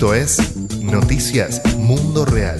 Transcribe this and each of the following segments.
Esto es Noticias Mundo Real.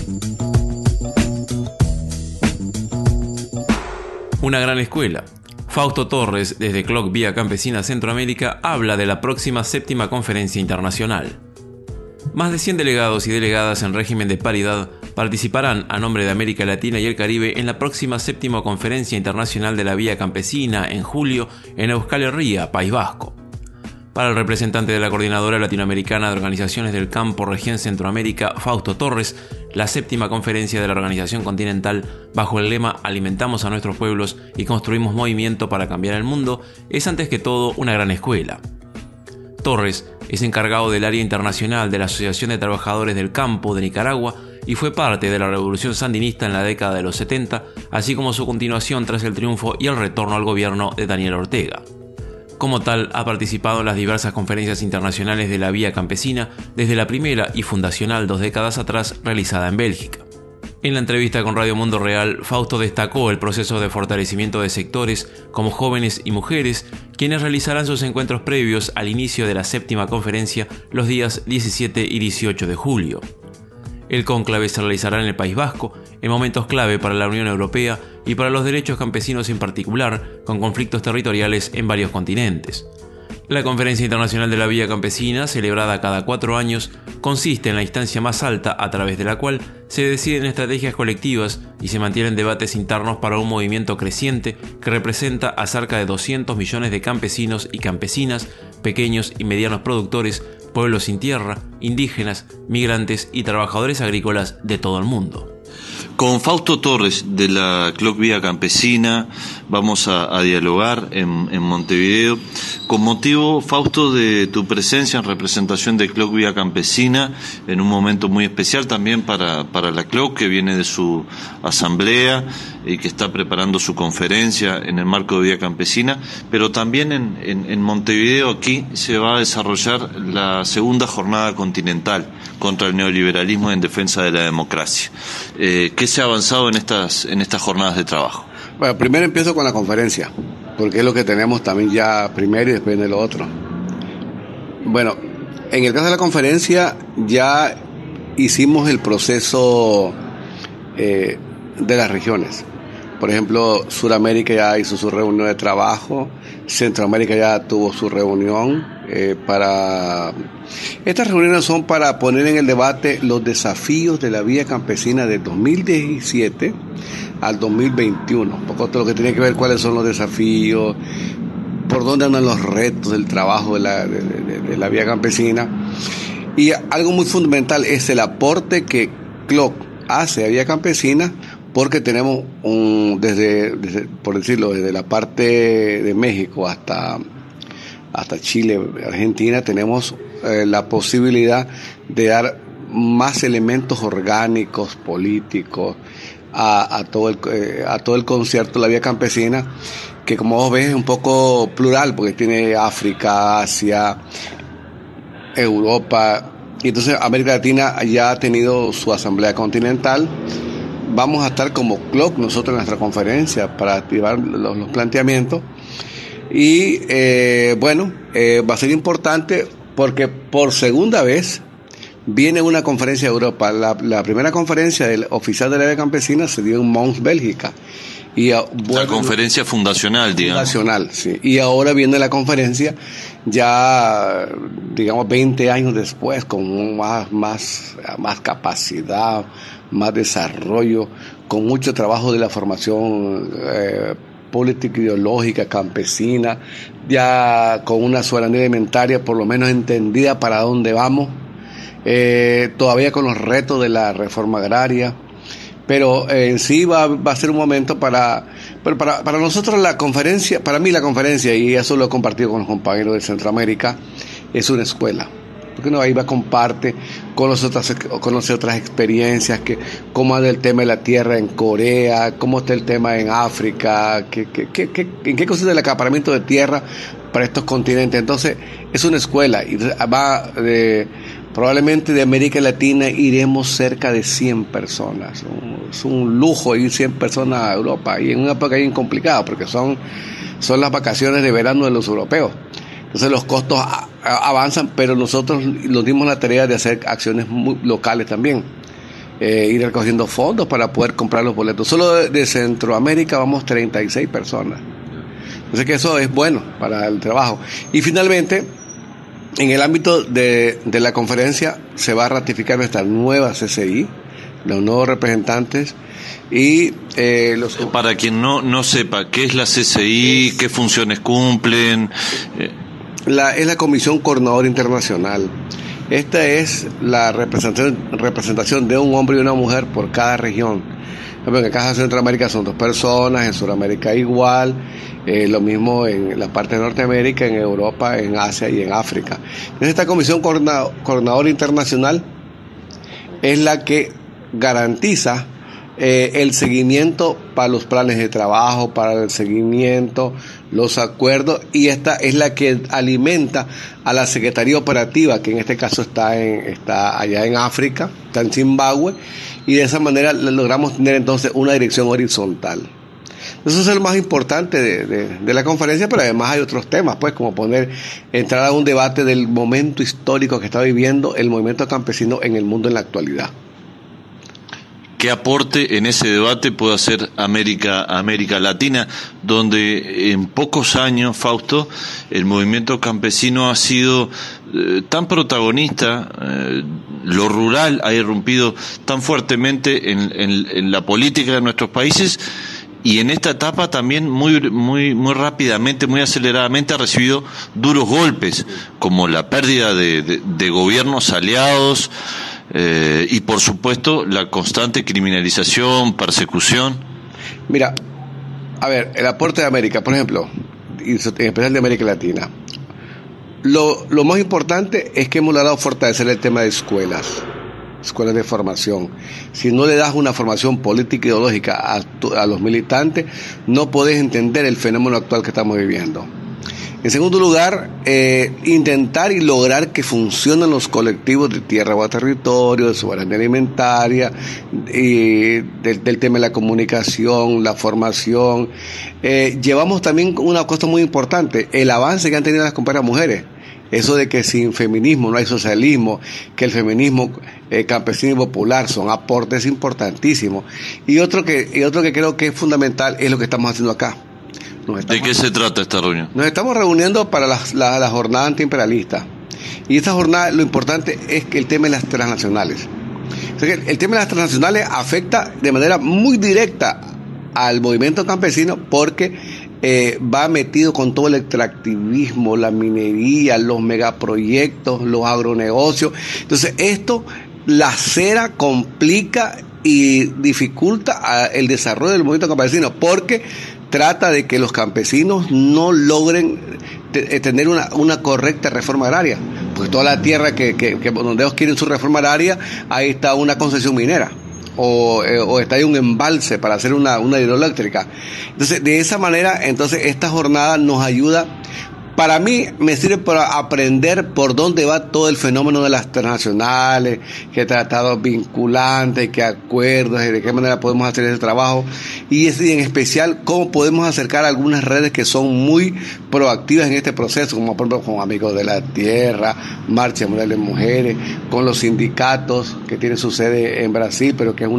Una gran escuela. Fausto Torres, desde CLOC Vía Campesina Centroamérica, habla de la próxima 7ª Conferencia Internacional. Más de 100 delegados y delegadas en régimen de paridad participarán a nombre de América Latina y el Caribe en la próxima 7ª Conferencia Internacional de la Vía Campesina en julio en Euskal Herria, País Vasco. Para el representante de la Coordinadora Latinoamericana de Organizaciones del Campo Región Centroamérica, Fausto Torres, la 7ª conferencia de la Organización Continental, bajo el lema Alimentamos a nuestros pueblos y construimos movimiento para cambiar el mundo, es antes que todo una gran escuela. Torres es encargado del área internacional de la Asociación de Trabajadores del Campo de Nicaragua y fue parte de la revolución sandinista en la década de los 70, así como su continuación tras el triunfo y el retorno al gobierno de Daniel Ortega. Como tal, ha participado en las diversas conferencias internacionales de la Vía Campesina, desde la primera y fundacional 2 décadas atrás, realizada en Bélgica. En la entrevista con Radio Mundo Real, Fausto destacó el proceso de fortalecimiento de sectores como jóvenes y mujeres, quienes realizarán sus encuentros previos al inicio de la 7ª conferencia los días 17 y 18 de julio. El cónclave se realizará en el País Vasco, en momentos clave para la Unión Europea y para los derechos campesinos en particular, con conflictos territoriales en varios continentes. La Conferencia Internacional de la Vía Campesina, celebrada cada 4 años, consiste en la instancia más alta a través de la cual se deciden estrategias colectivas y se mantienen debates internos para un movimiento creciente que representa a cerca de 200 millones de campesinos y campesinas, pequeños y medianos productores, pueblos sin tierra, indígenas, migrantes y trabajadores agrícolas de todo el mundo. Con Fausto Torres de la CLOC Vía Campesina vamos a dialogar en Montevideo. Con motivo, Fausto, de tu presencia en representación de CLOC Vía Campesina, en un momento muy especial también para la CLOC, que viene de su asamblea y que está preparando su conferencia en el marco de Vía Campesina, pero también en Montevideo aquí se va a desarrollar la segunda jornada continental contra el neoliberalismo en defensa de la democracia. ¿Qué se ha avanzado en estas jornadas de trabajo? Bueno, primero empiezo con la conferencia, porque es lo que tenemos también ya primero y después de lo otro. Bueno, en el caso de la conferencia ya hicimos el proceso de las regiones. Por ejemplo, Sudamérica ya hizo su reunión de trabajo, Centroamérica ya tuvo su reunión. Estas reuniones son para poner en el debate los desafíos de la Vía Campesina del 2017 al 2021. Un poco todo lo que tiene que ver cuáles son los desafíos, por dónde andan los retos del trabajo de la Vía Campesina. Y algo muy fundamental es el aporte que CLOC hace a Vía Campesina, porque tenemos por decirlo, desde la parte de México hasta Chile, Argentina, tenemos la posibilidad de dar más elementos orgánicos, políticos, a todo el concierto de la Vía Campesina, que como vos ves es un poco plural, porque tiene África, Asia, Europa, y entonces América Latina ya ha tenido su asamblea continental. Vamos a estar como CLOC nosotros en nuestra conferencia para activar los planteamientos. Y va a ser importante porque por segunda vez viene una conferencia de Europa. La primera conferencia oficial de la Vía Campesina se dio en Mons, Bélgica. La conferencia fundacional, digamos. Fundacional, sí. Y ahora viene la conferencia ya, digamos, 20 años después, con más capacidad, más desarrollo, con mucho trabajo de la formación política, ideológica, campesina, ya con una soberanía alimentaria por lo menos entendida para dónde vamos, todavía con los retos de la reforma agraria. Pero en sí va a ser un momento para nosotros la conferencia, para mí la conferencia, y eso lo he compartido con los compañeros de Centroamérica, es una escuela. Porque uno ahí comparte, conoce otras experiencias, cómo anda el tema de la tierra en Corea, cómo está el tema en África, en qué consiste el acaparamiento de tierra para estos continentes. Entonces es una escuela y probablemente de América Latina iremos cerca de 100 personas. Es un lujo ir 100 personas a Europa, y en una época bien complicada porque son las vacaciones de verano de los europeos. Entonces los costos avanzan, pero nosotros nos dimos la tarea de hacer acciones muy locales también. Ir recogiendo fondos para poder comprar los boletos. Solo de Centroamérica vamos 36 personas. Entonces que eso es bueno para el trabajo. Y finalmente, en el ámbito de la conferencia se va a ratificar nuestra nueva CCI, los nuevos representantes y Para quien no sepa, ¿qué es la CCI? ¿Qué funciones cumplen? Es la Comisión Coordinadora Internacional. Esta es la representación de un hombre y una mujer por cada región. En el caso de Centroamérica son 2 personas, en Sudamérica igual, lo mismo en la parte de Norteamérica, en Europa, en Asia y en África. Entonces esta Comisión Coordinadora Internacional es la que garantiza el seguimiento para los planes de trabajo, para el seguimiento, los acuerdos, y esta es la que alimenta a la Secretaría Operativa, que en este caso está allá en África, está en Zimbabue, y de esa manera logramos tener entonces una dirección horizontal. Eso es lo más importante de la conferencia, pero además hay otros temas, pues, como entrar a un debate del momento histórico que está viviendo el movimiento campesino en el mundo en la actualidad. ¿Qué aporte en ese debate puede hacer América Latina, donde en pocos años, Fausto, el movimiento campesino ha sido tan protagonista, lo rural ha irrumpido tan fuertemente en la política de nuestros países, y en esta etapa también muy rápidamente, muy aceleradamente ha recibido duros golpes, como la pérdida de gobiernos aliados, y por supuesto la constante criminalización, persecución. Mira, a ver, el aporte de América, por ejemplo, y en especial de América Latina, lo más importante es que hemos logrado fortalecer el tema de escuelas de formación. Si no le das una formación política e ideológica a los militantes, no podés entender el fenómeno actual que estamos viviendo. En segundo lugar, intentar y lograr que funcionen los colectivos de tierra o territorio, de soberanía alimentaria, y del tema de la comunicación, la formación. Llevamos también una cosa muy importante, el avance que han tenido las compañeras mujeres. Eso de que sin feminismo no hay socialismo, que el feminismo campesino y popular son aportes importantísimos. Y otro que creo que es fundamental es lo que estamos haciendo acá. ¿De qué se trata esta reunión? Nos estamos reuniendo para la jornada antiimperialista. Y esta jornada, lo importante es que el tema de las transnacionales. O sea, que el tema de las transnacionales afecta de manera muy directa al movimiento campesino porque va metido con todo el extractivismo, la minería, los megaproyectos, los agronegocios. Entonces esto lacera, complica y dificulta el desarrollo del movimiento campesino porque trata de que los campesinos no logren tener una correcta reforma agraria, pues toda la tierra que donde ellos quieren su reforma agraria, ahí está una concesión minera o está ahí un embalse para hacer una hidroeléctrica. Entonces de esa manera, entonces esta jornada nos ayuda. Para mí me sirve para aprender por dónde va todo el fenómeno de las transnacionales, qué tratados vinculantes, qué acuerdos, y de qué manera podemos hacer ese trabajo, y en especial cómo podemos acercar algunas redes que son muy proactivas en este proceso, como por ejemplo con Amigos de la Tierra, Marcha Mundial de Mujeres, con los sindicatos que tienen su sede en Brasil, pero que es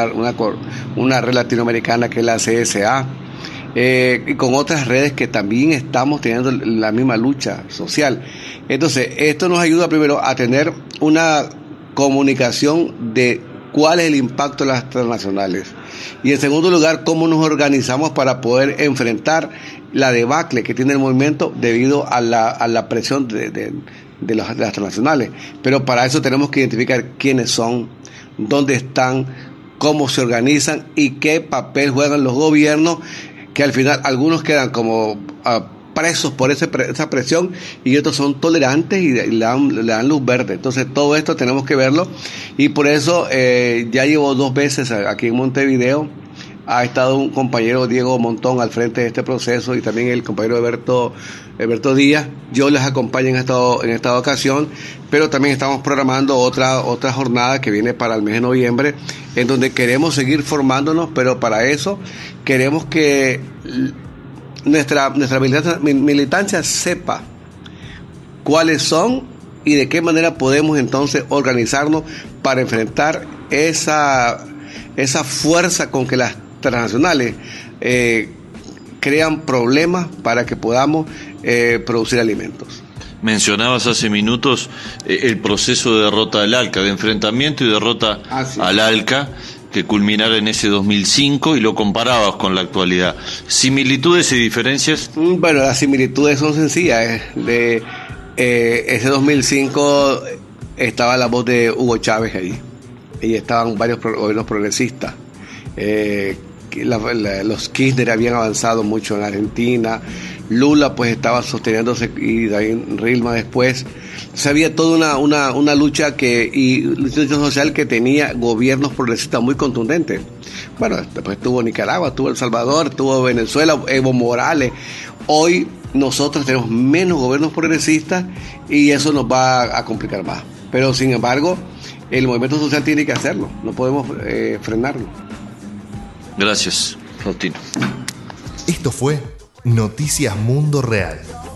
una red latinoamericana que es la CSA. Y con otras redes que también estamos teniendo la misma lucha social. Entonces, esto nos ayuda primero a tener una comunicación de cuál es el impacto de las transnacionales. Y en segundo lugar, cómo nos organizamos para poder enfrentar la debacle que tiene el movimiento debido a la presión de las transnacionales. Pero para eso tenemos que identificar quiénes son, dónde están, cómo se organizan y qué papel juegan los gobiernos, que al final algunos quedan como presos por esa presión y otros son tolerantes y le dan luz verde. Entonces todo esto tenemos que verlo y por eso ya llevo 2 veces aquí en Montevideo. Ha estado un compañero, Diego Montón, al frente de este proceso y también el compañero Alberto Díaz. Yo les acompaño en esta ocasión, pero también estamos programando otra jornada que viene para el mes de noviembre, en donde queremos seguir formándonos, pero para eso queremos que nuestra militancia sepa cuáles son y de qué manera podemos entonces organizarnos para enfrentar esa fuerza con que las transnacionales crean problemas para que podamos producir alimentos. Mencionabas hace minutos el proceso de derrota del ALCA, de enfrentamiento y derrota al ALCA, que culminara en ese 2005, y lo comparabas con la actualidad. ¿Similitudes y diferencias? Bueno, las similitudes son sencillas. De ese 2005 estaba la voz de Hugo Chávez ahí, y estaban varios gobiernos progresistas. Los Kirchner habían avanzado mucho en Argentina, Lula pues estaba sosteniéndose, y David Rilma después. Entonces había toda una lucha lucha social que tenía gobiernos progresistas muy contundentes. Bueno, después tuvo Nicaragua, tuvo El Salvador, tuvo Venezuela, Evo Morales. Hoy nosotros tenemos menos gobiernos progresistas y eso nos va a complicar más. Pero sin embargo, el movimiento social tiene que hacerlo, no podemos frenarlo. Gracias, Faustino. Esto fue Noticias Mundo Real.